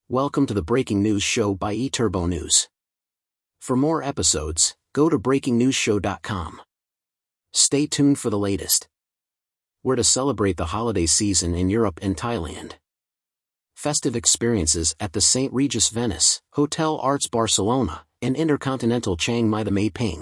Welcome to the Breaking News Show by eTurbo News. For more episodes, go to breakingnewsshow.com. Stay tuned for the latest. Where to celebrate the holiday season in Europe and Thailand. Festive experiences at the St. Regis Venice, Hotel Arts Barcelona, and Intercontinental Chiang Mai the Mai Ping.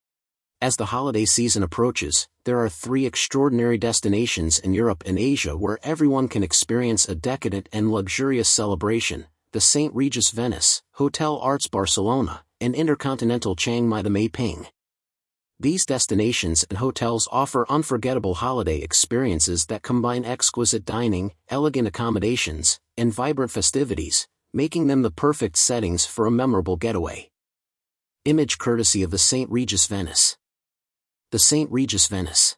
As the holiday season approaches, there are 3 extraordinary destinations in Europe and Asia where everyone can experience a decadent and luxurious celebration: the St. Regis Venice, Hotel Arts Barcelona, and Intercontinental Chiang Mai the Mai Ping. These destinations and hotels offer unforgettable holiday experiences that combine exquisite dining, elegant accommodations, and vibrant festivities, making them the perfect settings for a memorable getaway. Image courtesy of the St. Regis Venice. The St. Regis Venice.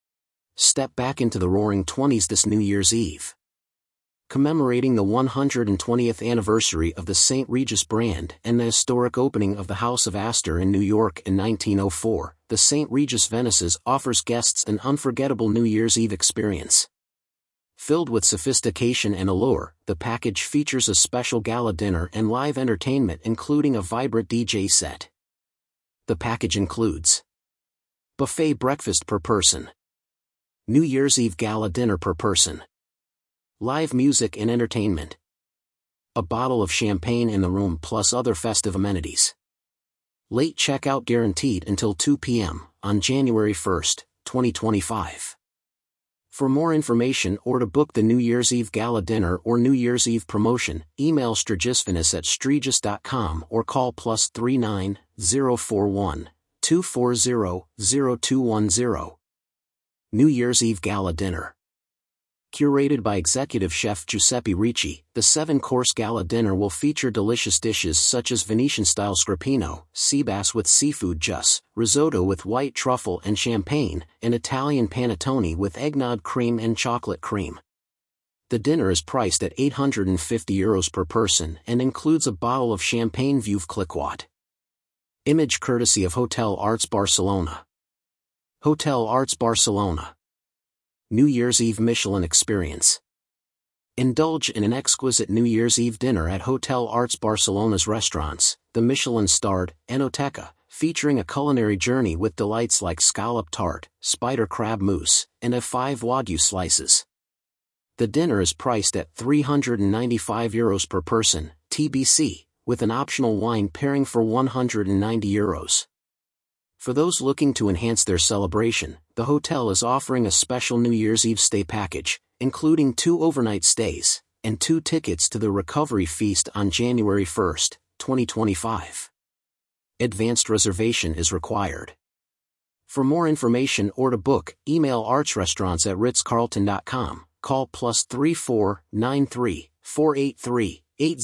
Step back into the roaring 20s this New Year's Eve. Commemorating the 120th anniversary of the St. Regis brand and the historic opening of the House of Astor in New York in 1904, the St. Regis Venice offers guests an unforgettable New Year's Eve experience. Filled with sophistication and allure, the package features a special gala dinner and live entertainment including a vibrant DJ set. The package includes buffet breakfast per person, New Year's Eve gala dinner per person, live music and entertainment, a bottle of champagne in the room plus other festive amenities. Late checkout guaranteed until 2 p.m. on January 1, 2025. For more information or to book the New Year's Eve gala dinner or New Year's Eve promotion, email stregisvenice@stregis.com or call +39 041 240 0210. New Year's Eve gala dinner. Curated by executive chef Giuseppe Ricci, the 7-course gala dinner will feature delicious dishes such as Venetian-style scrappino, sea bass with seafood juice, risotto with white truffle and champagne, and Italian panettone with eggnog cream and chocolate cream. The dinner is priced at €850 per person and includes a bottle of Champagne Veuve Clicquot. Image courtesy of Hotel Arts Barcelona. Hotel Arts Barcelona. New Year's Eve Michelin experience. Indulge in an exquisite New Year's Eve dinner at Hotel Arts Barcelona's restaurants, the Michelin-starred Enoteca, featuring a culinary journey with delights like scallop tart, spider crab mousse, and F5 Wagyu slices. The dinner is priced at €395 per person, TBC, with an optional wine pairing for €190. For those looking to enhance their celebration, the hotel is offering a special New Year's Eve stay package, including 2 overnight stays, and 2 tickets to the Recovery Feast on January 1, 2025. Advanced reservation is required. For more information or to book, email artsrestaurants@ritzcarlton.com, call +34 93 483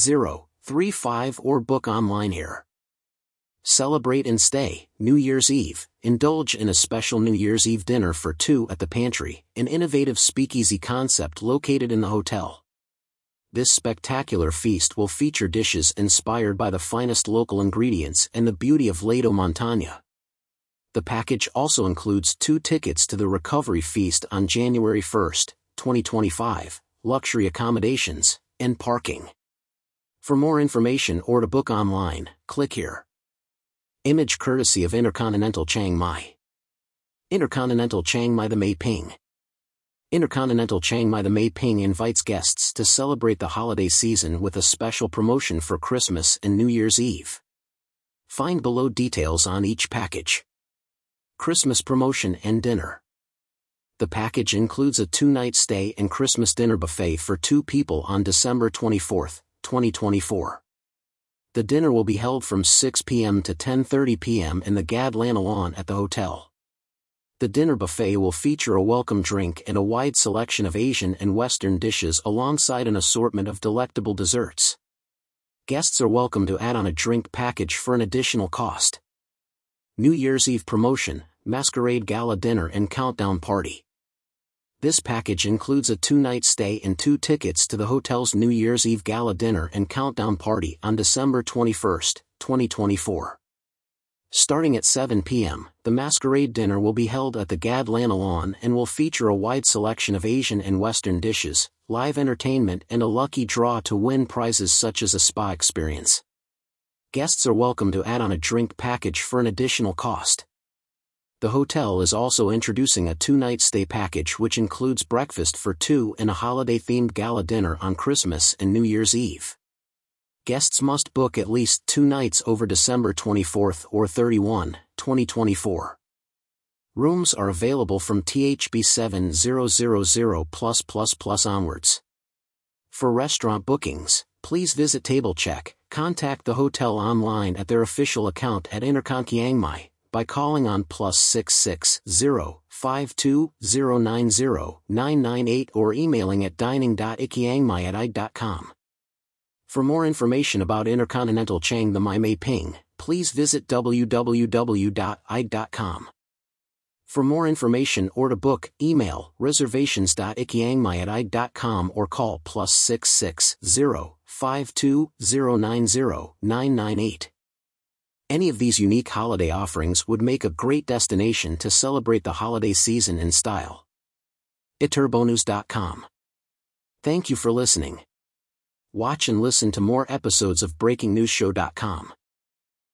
8035 or book online here. Celebrate and stay, New Year's Eve. Indulge in a special New Year's Eve dinner for 2 at the Pantry, an innovative speakeasy concept located in the hotel. This spectacular feast will feature dishes inspired by the finest local ingredients and the beauty of Lado Montagna. The package also includes 2 tickets to the Recovery Feast on January 1, 2025, luxury accommodations, and parking. For more information or to book online, click here. Image courtesy of Intercontinental Chiang Mai. Intercontinental Chiang Mai the Mai Ping. Intercontinental Chiang Mai the Mai Ping invites guests to celebrate the holiday season with a special promotion for Christmas and New Year's Eve. Find below details on each package. Christmas promotion and dinner. The package includes a 2-night stay and Christmas dinner buffet for 2 people on December 24, 2024. The dinner will be held from 6 p.m. to 10:30 p.m. in the Gad Lanilon at the hotel. The dinner buffet will feature a welcome drink and a wide selection of Asian and Western dishes alongside an assortment of delectable desserts. Guests are welcome to add on a drink package for an additional cost. New Year's Eve promotion, masquerade gala dinner and countdown party. This package includes a 2-night stay and 2 tickets to the hotel's New Year's Eve gala dinner and countdown party on December 21, 2024. Starting at 7 p.m., the masquerade dinner will be held at the Gad Lanalon and will feature a wide selection of Asian and Western dishes, live entertainment and a lucky draw to win prizes such as a spa experience. Guests are welcome to add on a drink package for an additional cost. The hotel is also introducing a 2-night stay package which includes breakfast for 2 and a holiday-themed gala dinner on Christmas and New Year's Eve. Guests must book at least 2 nights over December 24 or 31, 2024. Rooms are available from THB 7000+++ onwards. For restaurant bookings, please visit TableCheck, contact the hotel online at their official account at Intercon Chiang Mai, by calling on +660 52090 998 or emailing at dining.ikiangmai@ide.com. For more information about Intercontinental Chiang Mai Ping, please visit www.ide.com. For more information or to book, email reservations.ikiangmai@ide.com or call +660 52090 998. Any of these unique holiday offerings would make a great destination to celebrate the holiday season in style. iturbonus.com. Thank you for listening. Watch and listen to more episodes of BreakingNewsShow.com.